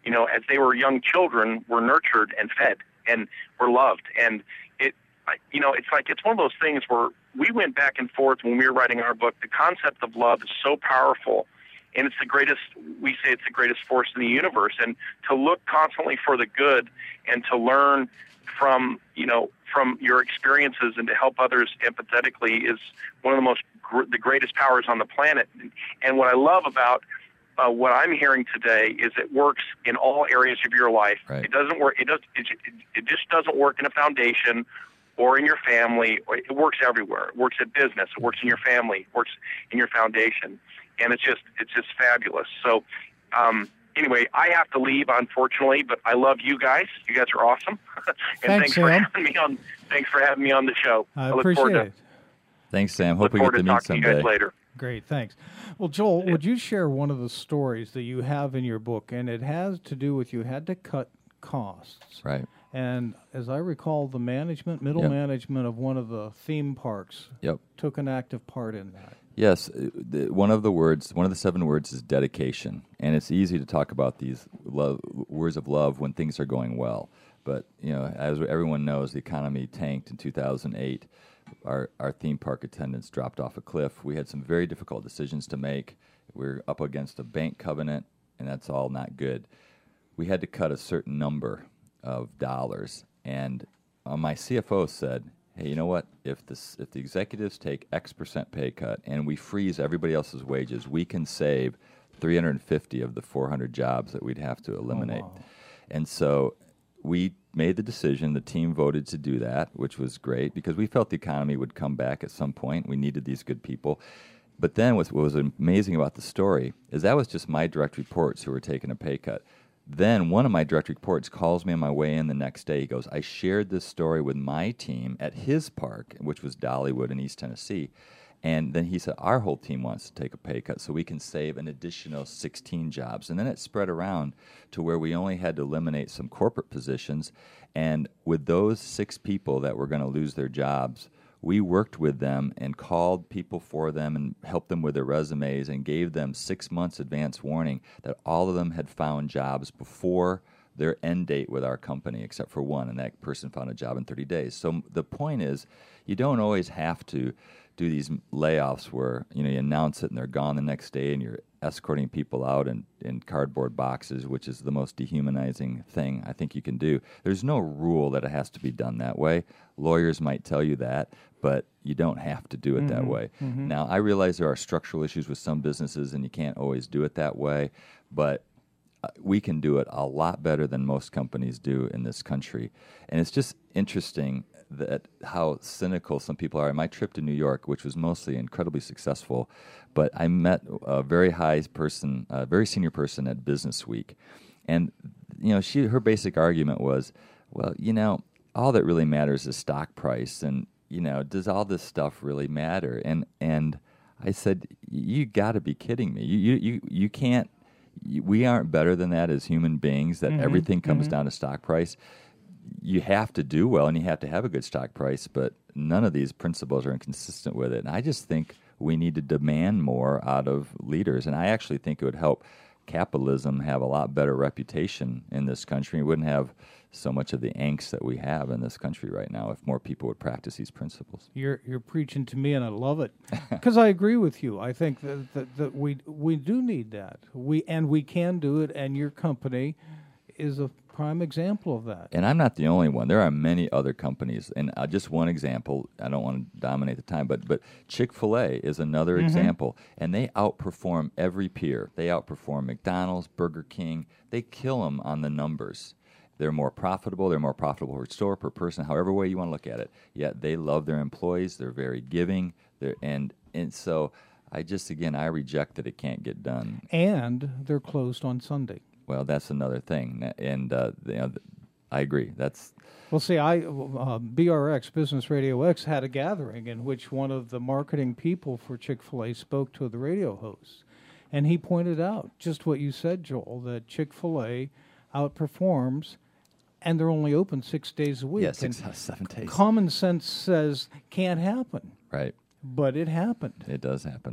[SPEAKER 4] you know, as they were young children, were nurtured and fed and were loved. And it, I- you know, it's like, it's one of those things where we went back and forth when we were writing our book. The concept of love is so powerful, and it's the greatest, we say it's the greatest force in the universe. And to look constantly for the good and to learn from, you know, from your experiences and to help others empathetically is one of the most, gr- the greatest powers on the planet. And what I love about uh, what I'm hearing today is it works in all areas of your life.
[SPEAKER 5] Right.
[SPEAKER 4] It doesn't work, it, does, it, it just doesn't work in a foundation or in your family. It works everywhere. It works at business. It works in your family. It works in your foundation. And it's just, it's just fabulous. So, um, anyway, I have to leave, unfortunately, but I love you guys. You guys are awesome. and
[SPEAKER 1] Thanks,
[SPEAKER 4] thanks for
[SPEAKER 1] Sam.
[SPEAKER 4] having me on. Thanks for having me on the show.
[SPEAKER 1] I
[SPEAKER 4] look
[SPEAKER 1] appreciate
[SPEAKER 4] forward to,
[SPEAKER 1] it.
[SPEAKER 5] Thanks, Sam.
[SPEAKER 4] Look
[SPEAKER 5] Hope we
[SPEAKER 4] forward
[SPEAKER 5] get to
[SPEAKER 4] to
[SPEAKER 5] meet
[SPEAKER 4] talking to you
[SPEAKER 5] someday.
[SPEAKER 4] guys later.
[SPEAKER 1] Great, thanks. Well, Joel, would you share one of the stories that you have in your book? And it has to do with you had to cut costs.
[SPEAKER 5] Right.
[SPEAKER 1] And as I recall, the management, middle
[SPEAKER 5] Yep.
[SPEAKER 1] management of one of the theme parks
[SPEAKER 5] Yep.
[SPEAKER 1] took an active part in that.
[SPEAKER 5] Yes, uh, the, one of the words, one of the seven words is dedication, and it's easy to talk about these love, words of love when things are going well. But you know, as everyone knows, the economy tanked in two thousand eight. Our our theme park attendance dropped off a cliff. We had some very difficult decisions to make. We're up against a bank covenant, and that's all not good. We had to cut a certain number of dollars, and uh, my C F O said, hey, you know what? If this, if the executives take X percent pay cut and we freeze everybody else's wages, we can save three hundred fifty of the four hundred jobs that we'd have to eliminate.
[SPEAKER 1] wow.
[SPEAKER 5] And so we made the decision. The team voted to do that, which was great because we felt the economy would come back at some point. We needed these good people. But then what was amazing about the story is that was just my direct reports who were taking a pay cut. Then one of my direct reports calls me on my way in the next day. He goes, I shared this story with my team at his park, which was Dollywood in East Tennessee. And then he said, our whole team wants to take a pay cut so we can save an additional sixteen jobs. And then it spread around to where we only had to eliminate some corporate positions. And with those six people that were going to lose their jobs, we worked with them and called people for them and helped them with their resumes and gave them six months advance warning that all of them had found jobs before their end date with our company, except for one, and that person found a job in thirty days. So the point is, you don't always have to do these layoffs where you know you announce it and they're gone the next day and you're escorting people out in, in cardboard boxes, which is the most dehumanizing thing I think you can do. There's no rule that it has to be done that way. Lawyers might tell you that, but you don't have to do it that way. Now, I realize there are structural issues with some businesses and you can't always do it that way, but uh, we can do it a lot better than most companies do in this country. And it's just interesting that how cynical some people are. In my trip to New York, which was mostly incredibly successful, but I met a very high person, a very senior person at Business Week, and you know, she her basic argument was, well, you know, all that really matters is stock price, and you know, does all this stuff really matter? And and I said, you got to be kidding me. You you you, you can't. You, we aren't better than that as human beings. That everything comes down to stock price. You have to do well and you have to have a good stock price, but none of these principles are inconsistent with it. And I just think we need to demand more out of leaders. And I actually think it would help capitalism have a lot better reputation in this country. We wouldn't have so much of the angst that we have in this country right now if more people would practice these principles.
[SPEAKER 1] You're you're preaching to me, and I love it because I agree with you. I think that, that that we we do need that. We and we can do it, and your company is a prime example of that.
[SPEAKER 5] And I'm not the only one. There are many other companies. And uh, just one example, I don't want to dominate the time, but but Chick-fil-A is another example. And they outperform every peer. They outperform McDonald's, Burger King. They kill them on the numbers. They're more profitable. They're more profitable per store, per person, however way you want to look at it. Yet they love their employees. They're very giving. They're, and and so I just, again, I reject that it can't get done.
[SPEAKER 1] And they're closed on Sunday.
[SPEAKER 5] Well, that's another thing. And uh, you know, I agree. That's
[SPEAKER 1] Well, see, I uh, B R X, Business Radio X, had a gathering in which one of the marketing people for Chick-fil-A spoke to the radio hosts. And he pointed out just what you said, Joel, that Chick-fil-A outperforms, and they're only open six days a week.
[SPEAKER 5] yeah, six,
[SPEAKER 1] And
[SPEAKER 5] seven days.
[SPEAKER 1] common sense says can't happen,
[SPEAKER 5] Right.
[SPEAKER 1] but it happened.
[SPEAKER 5] It does happen.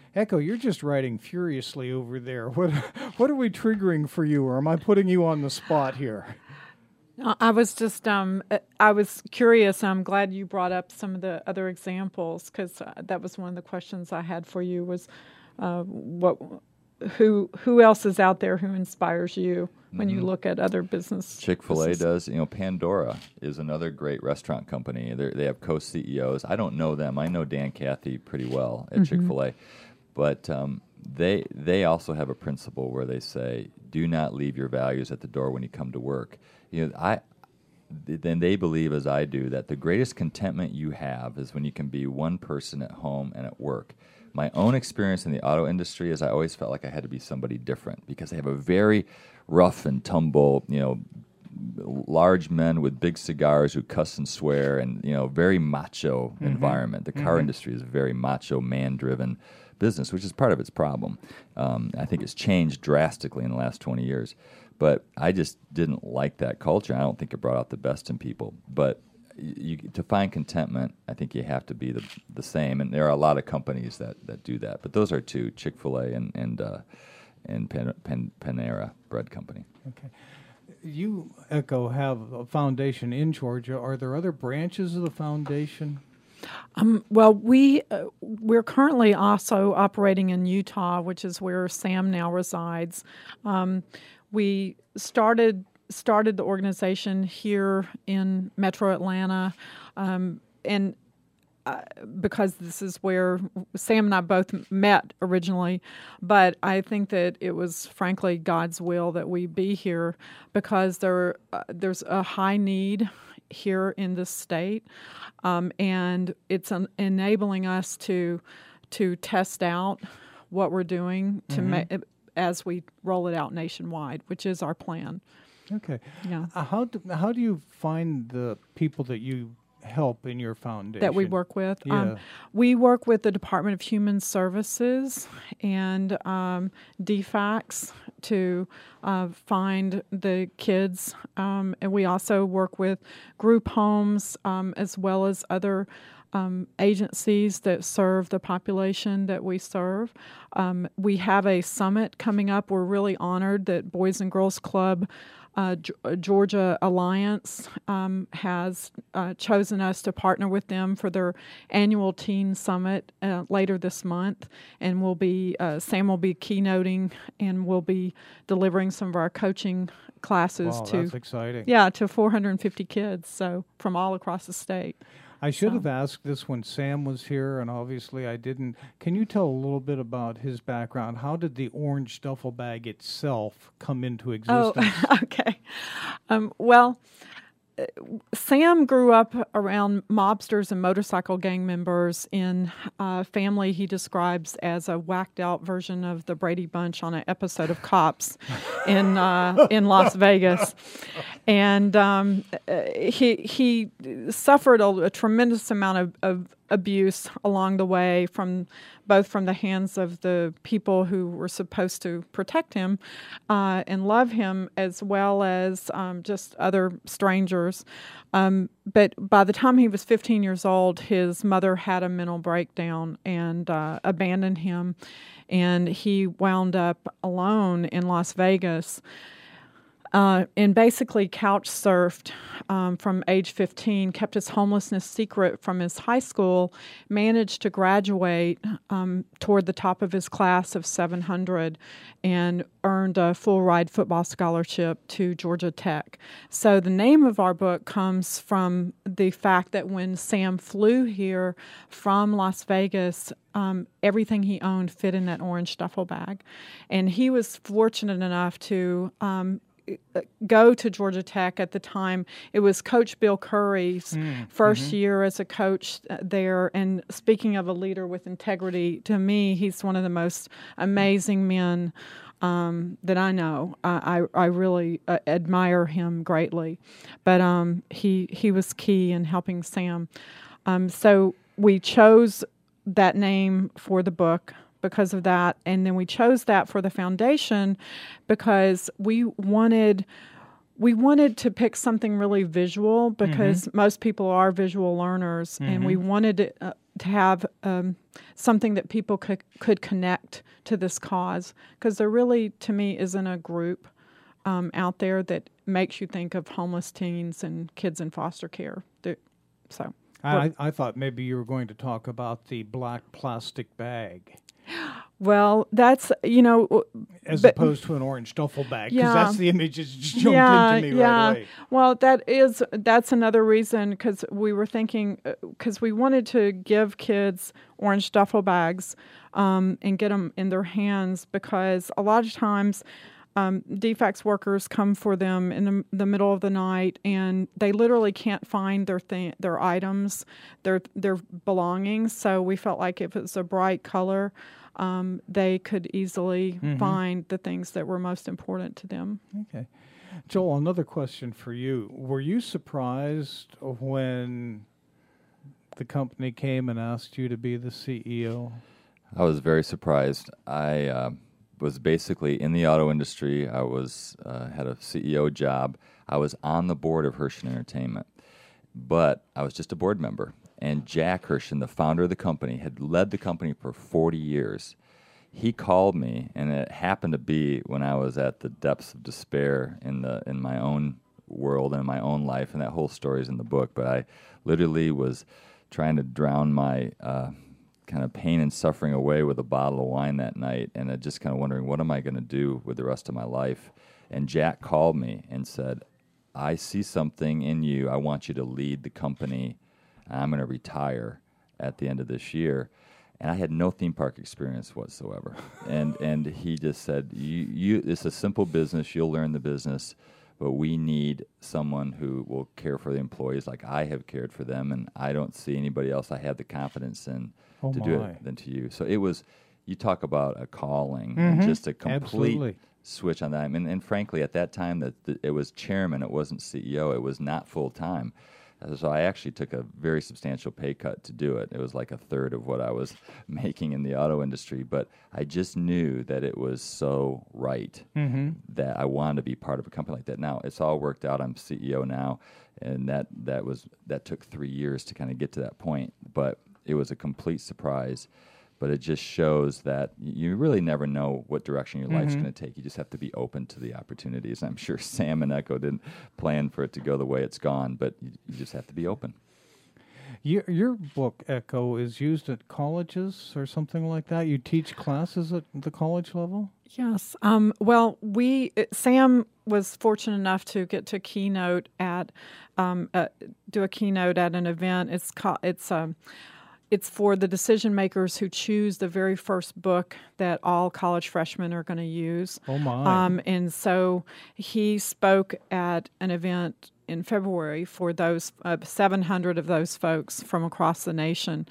[SPEAKER 1] Echo, you're just writing furiously over there. What what are we triggering for you, or am I putting you on the spot here?
[SPEAKER 3] I was just, um, I was curious. I'm glad you brought up some of the other examples, because uh, that was one of the questions I had for you was, uh, what, who, who else is out there who inspires you when mm-hmm. you look at other business?
[SPEAKER 5] Chick-fil-A
[SPEAKER 3] businesses?
[SPEAKER 5] does. You know, Pandora is another great restaurant company. They're, they have co-C E Os. I don't know them. I know Dan Cathy pretty well at mm-hmm. Chick-fil-A, but um, they they also have a principle where they say, do not leave your values at the door when you come to work. You know, I then they believe, as I do, that the greatest contentment you have is when you can be one person at home and at work. My own experience in the auto industry is I always felt like I had to be somebody different because they have a very rough and tumble, you know, large men with big cigars who cuss and swear, and you know, very macho mm-hmm. environment. The car mm-hmm. industry is a very macho, man-driven business, which is part of its problem. Um, I think it's changed drastically in the last twenty years. But I just didn't like that culture. I don't think it brought out the best in people. But you, to find contentment, I think you have to be the the same. And there are a lot of companies that, that do that. But those are two: Chick-fil-A and and uh, and Pan, Pan, Panera Bread Company.
[SPEAKER 1] Okay. You, Echo, have a foundation in Georgia. Are there other branches of the foundation?
[SPEAKER 3] Um, well, we uh, we're currently also operating in Utah, which is where Sam now resides. Um, We started started the organization here in Metro Atlanta, um, and uh, because this is where Sam and I both met originally. But I think that it was frankly God's will that we be here, because there uh, there's a high need here in this state, um, and it's um, enabling us to to test out what we're doing to
[SPEAKER 1] mm-hmm.
[SPEAKER 3] make. as we roll it out nationwide, which is our plan.
[SPEAKER 1] Okay.
[SPEAKER 3] Yeah.
[SPEAKER 1] Uh, how do, how do you find the people that you help in your foundation?
[SPEAKER 3] That we work with?
[SPEAKER 1] Yeah.
[SPEAKER 3] Um, we work with the Department of Human Services and um, D FACS to uh, find the kids. Um, and we also work with group homes um, as well as other Um, agencies that serve the population that we serve. Um, we have a summit coming up. We're really honored that Boys and Girls Club uh, G- Georgia Alliance um, has uh, chosen us to partner with them for their annual teen summit uh, later this month. And we'll be uh, Sam will be keynoting, and we'll be delivering some of our coaching classes
[SPEAKER 1] wow,
[SPEAKER 3] to
[SPEAKER 1] that's exciting.
[SPEAKER 3] Yeah, to four hundred fifty kids, so from all across the state.
[SPEAKER 1] I should
[SPEAKER 3] So.
[SPEAKER 1] have asked this when Sam was here, and obviously I didn't. Can you tell a little bit about his background? How did the orange duffel bag itself come into existence?
[SPEAKER 3] Oh, okay. Um, well, uh, Sam grew up around mobsters and motorcycle gang members in a family he describes as a whacked-out version of the Brady Bunch on an episode of Cops in uh, in Las Vegas. And um, he he suffered a, a tremendous amount of, of abuse along the way, from both from the hands of the people who were supposed to protect him uh, and love him, as well as um, just other strangers. Um, but by the time he was fifteen years old, his mother had a mental breakdown and uh, abandoned him, and he wound up alone in Las Vegas. Uh, and basically couch surfed um, from age fifteen, kept his homelessness secret from his high school, managed to graduate um, toward the top of his class of seven hundred, and earned a full ride football scholarship to Georgia Tech. So the name of our book comes from the fact that when Sam flew here from Las Vegas, Um, everything he owned fit in that orange duffel bag. And he was fortunate enough to um, go to Georgia Tech at the time. It was Coach Bill Curry's mm, first mm-hmm. year as a coach there. And speaking of a leader with integrity, to me, he's one of the most amazing men um, that I know. I, I, I really uh, admire him greatly. But um, he, he was key in helping Sam. Um, so we chose that name for the book because of that, and then we chose that for the foundation because we wanted we wanted to pick something really visual, because mm-hmm. most people are visual learners, mm-hmm. and we wanted to, uh, to have um, something that people could could connect to this cause, because there really, to me, isn't a group um, out there that makes you think of homeless teens and kids in foster care. There, so,
[SPEAKER 1] I, I thought maybe you were going to talk about the black plastic bag.
[SPEAKER 3] Well, that's, you know...
[SPEAKER 1] As
[SPEAKER 3] but,
[SPEAKER 1] opposed to an orange duffel bag, because
[SPEAKER 3] yeah,
[SPEAKER 1] that's the image that just jumped
[SPEAKER 3] yeah,
[SPEAKER 1] into me
[SPEAKER 3] yeah.
[SPEAKER 1] right away.
[SPEAKER 3] Well, that is, that's another reason, because we were thinking, because we wanted to give kids orange duffel bags um, and get them in their hands, because a lot of times um, D FACS workers come for them in the, the middle of the night, and they literally can't find their th- their items, their their belongings. So we felt like if it's a bright color, um, they could easily mm-hmm. find the things that were most important to them.
[SPEAKER 1] Okay. Joel, another question for you. Were you surprised when the company came and asked you to be the C E O?
[SPEAKER 5] I was very surprised. I uh, was basically in the auto industry. I was uh, had a C E O job. I was on the board of Hershen Entertainment, but I was just a board member. And Jack Hershen, the founder of the company, had led the company for forty years. He called me, and it happened to be when I was at the depths of despair in the in my own world and in my own life, and that whole story is in the book. But I literally was trying to drown my uh, kind of pain and suffering away with a bottle of wine that night, and I just kind of wondering, what am I going to do with the rest of my life? And Jack called me and said, I see something in you. I want you to lead the company. I'm going to retire at the end of this year. And I had no theme park experience whatsoever. and and he just said, you, you, it's a simple business. You'll learn the business. But we need someone who will care for the employees like I have cared for them. And I don't see anybody else I have the confidence in
[SPEAKER 1] oh
[SPEAKER 5] to
[SPEAKER 1] my.
[SPEAKER 5] do it than to you. So it was, you talk about a calling
[SPEAKER 1] mm-hmm.
[SPEAKER 5] and just a complete
[SPEAKER 1] Absolutely.
[SPEAKER 5] switch on that. And, and frankly, at that time, that it was chairman. It wasn't C E O. It was not full-time. So I actually took a very substantial pay cut to do it. It was like a third of what I was making in the auto industry. But I just knew that it was so right
[SPEAKER 1] mm-hmm.
[SPEAKER 5] that I wanted to be part of a company like that. Now, it's all worked out. I'm C E O now, and that, that was that took three years to kind of get to that point. But it was a complete surprise. But it just shows that you really never know what direction your mm-hmm. life's going to take. You just have to be open to the opportunities. I'm sure Sam and Echo didn't plan for it to go the way it's gone, but you, you just have to be open.
[SPEAKER 1] Your, your book, Echo, is used at colleges or something like that? You teach classes at the college level?
[SPEAKER 3] Yes. Um, well, we Sam was fortunate enough to get to keynote at um, uh, do a keynote at an event. It's called it's um. It's for the decision makers who choose the very first book that all college freshmen are going to use.
[SPEAKER 1] Oh, my.
[SPEAKER 3] Um, and so he spoke at an event in February for those uh, seven hundred of those folks from across the nation.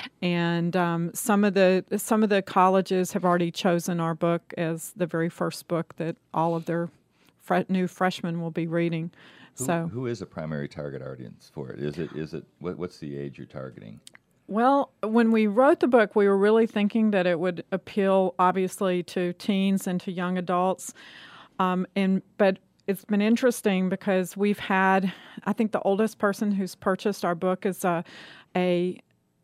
[SPEAKER 3] And um, some of the some of the colleges have already chosen our book as the very first book that all of their fre- new freshmen will be reading.
[SPEAKER 5] Who,
[SPEAKER 3] so,
[SPEAKER 5] who is a primary target audience for it? Is it is it what, what's the age you're targeting?
[SPEAKER 3] Well, when we wrote the book, we were really thinking that it would appeal, obviously, to teens and to young adults. Um, and but it's been interesting because we've had, I think the oldest person who's purchased our book is a a,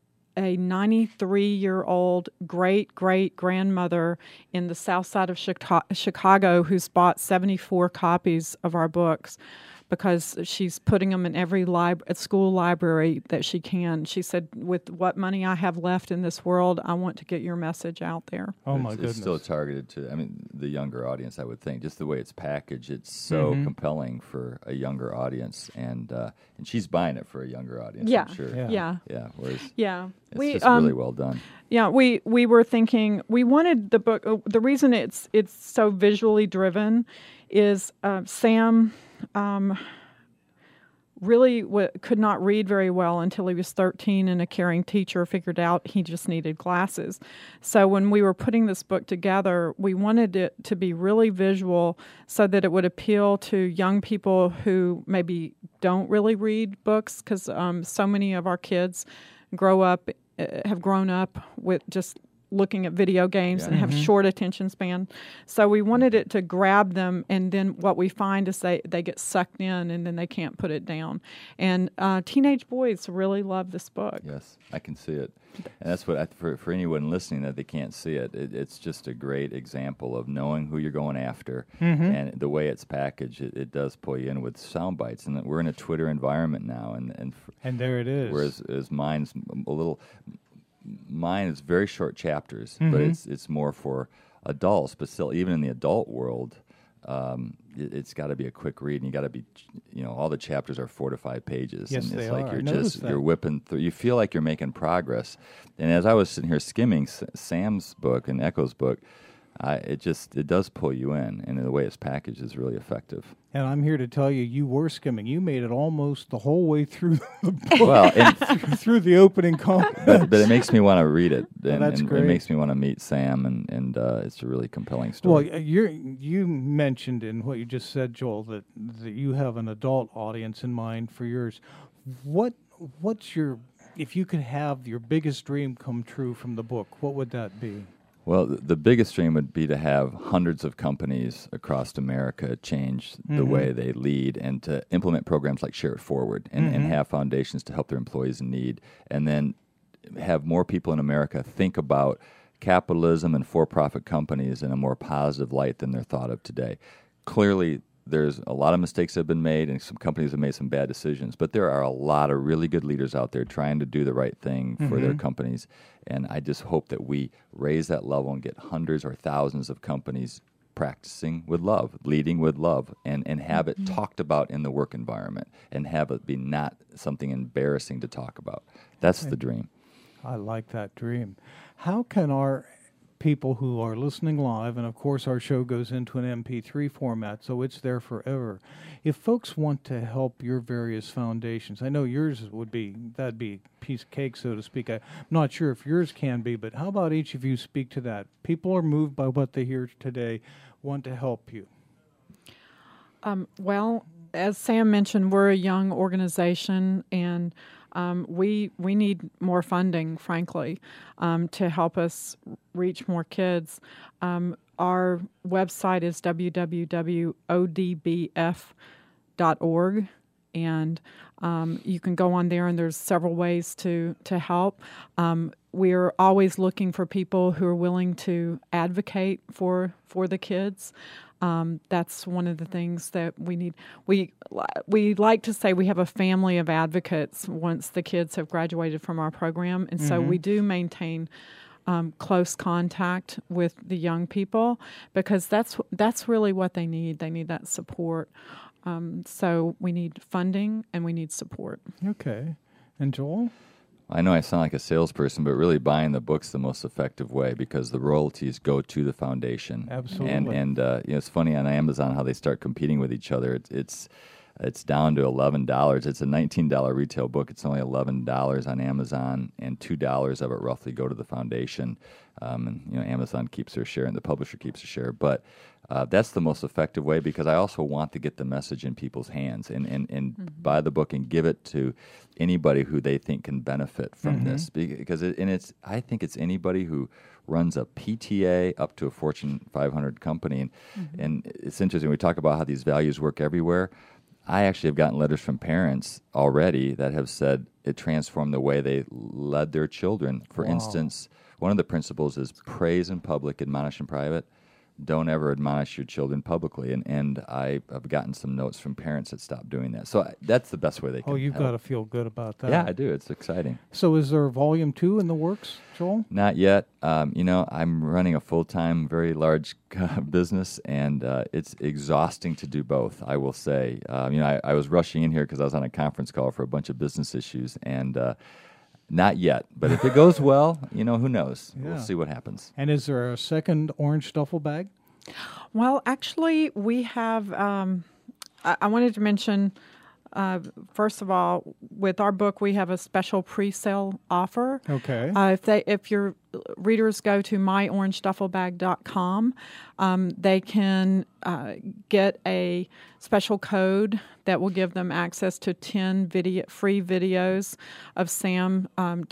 [SPEAKER 3] a ninety-three-year-old great-great-grandmother in the south side of Chicago who's bought seventy-four copies of our books, because she's putting them in every lib- school library that she can. She said, with what money I have left in this world, I want to get your message out there.
[SPEAKER 1] Oh, my
[SPEAKER 5] it's,
[SPEAKER 1] goodness.
[SPEAKER 5] It's still targeted to, I mean, the younger audience, I would think. Just the way it's packaged, it's so
[SPEAKER 1] mm-hmm.
[SPEAKER 5] compelling for a younger audience. And uh, and she's buying it for a younger audience,
[SPEAKER 3] Yeah.
[SPEAKER 5] I'm sure.
[SPEAKER 1] Yeah.
[SPEAKER 3] Yeah.
[SPEAKER 5] Yeah, whereas
[SPEAKER 3] Yeah.
[SPEAKER 5] it's
[SPEAKER 3] we,
[SPEAKER 5] just
[SPEAKER 3] um,
[SPEAKER 5] really well done.
[SPEAKER 3] Yeah, we, we were thinking, we wanted the book, uh, the reason it's it's so visually driven is uh, Sam... Um, really w- could not read very well until he was thirteen, and a caring teacher figured out he just needed glasses. So when we were putting this book together, we wanted it to be really visual so that it would appeal to young people who maybe don't really read books, because um, so many of our kids grow up, uh, have grown up with just looking at video games
[SPEAKER 5] Yeah.
[SPEAKER 3] and have short attention span. So we wanted it to grab them, and then what we find is they, they get sucked in, and then they can't put it down. And uh, teenage boys really love this book.
[SPEAKER 5] Yes, I can see it. And that's what, I, for, for anyone listening that they can't see it, it, it's just a great example of knowing who you're going after.
[SPEAKER 1] Mm-hmm.
[SPEAKER 5] And the way it's packaged, it, it does pull you in with sound bites. And we're in a Twitter environment now. And, and, f-
[SPEAKER 1] And there it is.
[SPEAKER 5] whereas as mine's a little, mine is very short chapters,
[SPEAKER 1] Mm-hmm.
[SPEAKER 5] but it's it's more for adults. But still, even in the adult world, um, it, it's got to be a quick read, and you got to be, you know, all the chapters are four to five pages.
[SPEAKER 1] Yes,
[SPEAKER 5] and it's
[SPEAKER 1] they
[SPEAKER 5] like
[SPEAKER 1] are. I
[SPEAKER 5] you're
[SPEAKER 1] noticed
[SPEAKER 5] just
[SPEAKER 1] that.
[SPEAKER 5] you're whipping through. You feel like you're making progress. And as I was sitting here skimming S- Sam's book and Echo's book, I, it just it does pull you in, and the way it's packaged is really effective.
[SPEAKER 1] And I'm here to tell you, you were skimming. You made it almost the whole way through the book,
[SPEAKER 5] Well, and,
[SPEAKER 1] through the opening comments.
[SPEAKER 5] but, but it makes me want to read it,
[SPEAKER 1] Well,
[SPEAKER 5] and,
[SPEAKER 1] that's
[SPEAKER 5] and
[SPEAKER 1] great.
[SPEAKER 5] it makes me want to meet Sam, and and uh, it's a really compelling story.
[SPEAKER 1] Well, you're, you mentioned in what you just said, Joel, that, that you have an adult audience in mind for yours. What what's your, if you could have your biggest dream come true from the book, what would that be?
[SPEAKER 5] Well, th- the biggest dream would be to have hundreds of companies across America change the
[SPEAKER 1] Mm-hmm.
[SPEAKER 5] way they lead, and to implement programs like Share It Forward, and, and
[SPEAKER 1] Mm-hmm.
[SPEAKER 5] have foundations to help their employees in need, and then have more people in America think about capitalism and for-profit companies in a more positive light than they're thought of today. Clearly, there's a lot of mistakes that have been made, and some companies have made some bad decisions. But there are a lot of really good leaders out there trying to do the right thing for their companies. And I just hope that we raise that level and get hundreds or thousands of companies practicing with love, leading with love, and, and have it talked about in the work environment, and have it be not something embarrassing to talk about. That's the dream.
[SPEAKER 1] I like that dream. How can our people who are listening live, and of course our show goes into an M P three format, so it's there forever. If folks want to help your various foundations, I know yours would be, that'd be a piece of cake, so to speak. I'm not sure if yours can be, but how about each of you speak to that? People are moved by what they hear today, want to help you.
[SPEAKER 3] Um, well, as Sam mentioned, we're a young organization, and um, we we need more funding, frankly, um, to help us reach more kids. Um, our website is w w w dot o d b f dot org, and um, you can go on there, and there's several ways to to help. Um, we're always looking for people who are willing to advocate for for the kids. Um, that's one of the things that we need. We we like to say we have a family of advocates once the kids have graduated from our program, and so we do maintain um, close contact with the young people, because that's that's really what they need. They need that support. Um, so we need funding and we need support.
[SPEAKER 1] Okay. And Joel?
[SPEAKER 5] I know I sound like a salesperson, but really buying the book's the most effective way, because the royalties go to the foundation.
[SPEAKER 1] Absolutely.
[SPEAKER 5] And and uh, you know, it's funny on Amazon how they start competing with each other. It's it's, it's down to eleven dollars. It's a nineteen dollar retail book. It's only eleven dollars on Amazon, and two dollars of it roughly go to the foundation. Um, and you know, Amazon keeps their share, and the publisher keeps a share. But uh, that's the most effective way, because I also want to get the message in people's hands, and and, and mm-hmm. buy the book and give it to anybody who they think can benefit from mm-hmm. this. Because it, and it's I think it's anybody who runs a P T A up to a Fortune five hundred company. And, mm-hmm. and it's interesting, we talk about how these values work everywhere. I actually have gotten letters from parents already that have said it transformed the way they led their children. For
[SPEAKER 1] wow.
[SPEAKER 5] instance, one of the principles is praise in public, admonish in private. Don't ever admonish your children publicly. And, and I have gotten some notes from parents that stopped doing that. So I, that's the best way they can
[SPEAKER 1] Oh, you've
[SPEAKER 5] help.
[SPEAKER 1] got to feel good about that.
[SPEAKER 5] Yeah, I do. It's exciting.
[SPEAKER 1] So is there a volume two in the works, Joel?
[SPEAKER 5] Not yet. Um, you know, I'm running a full-time, very large business, and uh, it's exhausting to do both, I will say. Um, you know, I, I was rushing in here because I was on a conference call for a bunch of business issues, and uh, not yet. But if it goes well, you know, who knows?
[SPEAKER 1] Yeah.
[SPEAKER 5] We'll see what happens.
[SPEAKER 1] And is there a second orange duffel bag?
[SPEAKER 3] Well, actually, we have. Um, I, I wanted to mention, uh, first of all, with our book, we have a special pre-sale offer.
[SPEAKER 1] Okay.
[SPEAKER 3] Uh, if they, if your readers go to my orange duffel bag dot com, um, they can uh, get a special code that will give them access to ten video free videos of Sam um, doing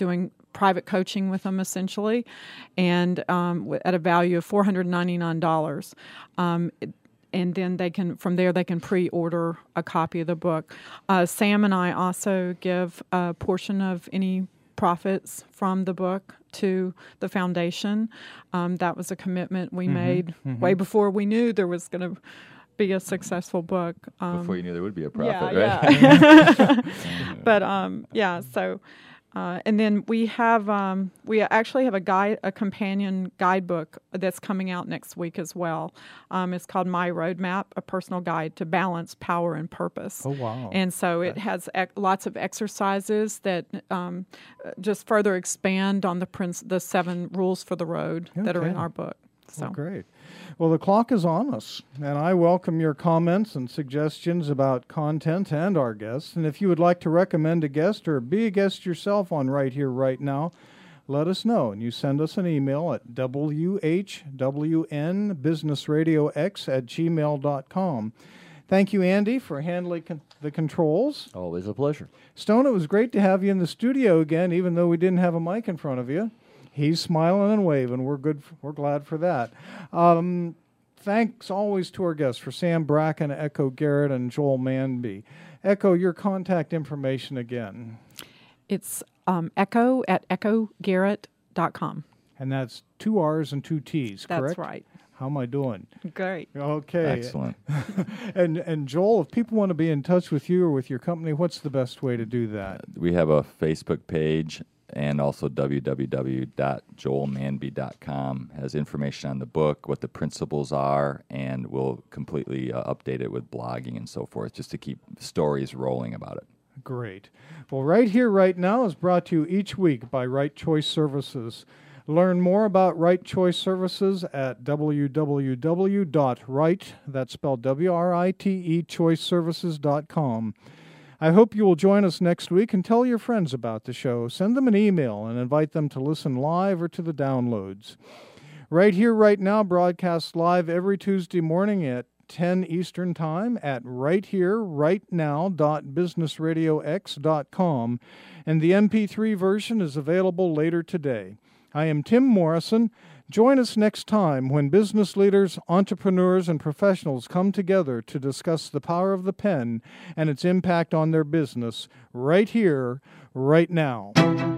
[SPEAKER 3] private coaching with them essentially, and um, w- at a value of four hundred ninety-nine dollars. Um, it, and then they can, from there, they can pre-order a copy of the book. Uh, Sam and I also give a portion of any profits from the book to the foundation. Um, that was a commitment we
[SPEAKER 1] Mm-hmm,
[SPEAKER 3] made
[SPEAKER 1] mm-hmm.
[SPEAKER 3] way before we knew there was going to be a successful book. Um,
[SPEAKER 5] Before you knew there would be a profit,
[SPEAKER 3] yeah,
[SPEAKER 5] right?
[SPEAKER 3] yeah. But um, yeah, so uh, and then we have um, we actually have a guide, a companion guidebook that's coming out next week as well. Um, it's called My Roadmap: A Personal Guide to Balance, Power, and Purpose.
[SPEAKER 1] Oh, wow.
[SPEAKER 3] And so it has ec- lots of exercises that um, just further expand on the princ- the seven rules for the road that are in
[SPEAKER 1] Okay.
[SPEAKER 3] our book. So
[SPEAKER 1] Well, great. Well, the clock is on us, and I welcome your comments and suggestions about content and our guests. And if you would like to recommend a guest or be a guest yourself on Right Here, Right Now, let us know. And you send us an email at w h w n business radio x at gmail dot com. Thank you, Andy, for handling con- the controls.
[SPEAKER 2] Always a pleasure.
[SPEAKER 1] Stone, it was great to have you in the studio again, even though we didn't have a mic in front of you. He's smiling and waving. We're good. f- We're glad for that. Um, thanks always to our guests, for Sam Bracken, Echo Garrett, and Joel Manby. Echo, your contact information again.
[SPEAKER 3] it's um, Echo at echo garrett dot com.
[SPEAKER 1] And that's two R's and two T's,
[SPEAKER 3] That's
[SPEAKER 1] correct?
[SPEAKER 3] right.
[SPEAKER 1] How am I doing?
[SPEAKER 3] Great.
[SPEAKER 1] Okay.
[SPEAKER 5] Excellent.
[SPEAKER 1] And and Joel, if people want to be in touch with you or with your company, what's the best way to do that?
[SPEAKER 5] We have a Facebook page, and also w w w dot joel manby dot com has information on the book, what the principles are, and we'll completely uh, update it with blogging and so forth, just to keep stories rolling about it.
[SPEAKER 1] Great. Well, Right Here, Right Now is brought to you each week by Right Choice Services. Learn more about Right Choice Services at w w w dot right, that's spelled W R I T E, choice services dot com. I hope you will join us next week and tell your friends about the show. Send them an email and invite them to listen live or to the downloads. Right Here, Right Now broadcasts live every Tuesday morning at ten Eastern Time at right here right now dot business radio x dot com, and the M P three version is available later today. I am Tim Morrison. Join us next time when business leaders, entrepreneurs, and professionals come together to discuss the power of the pen and its impact on their business, right here, right now.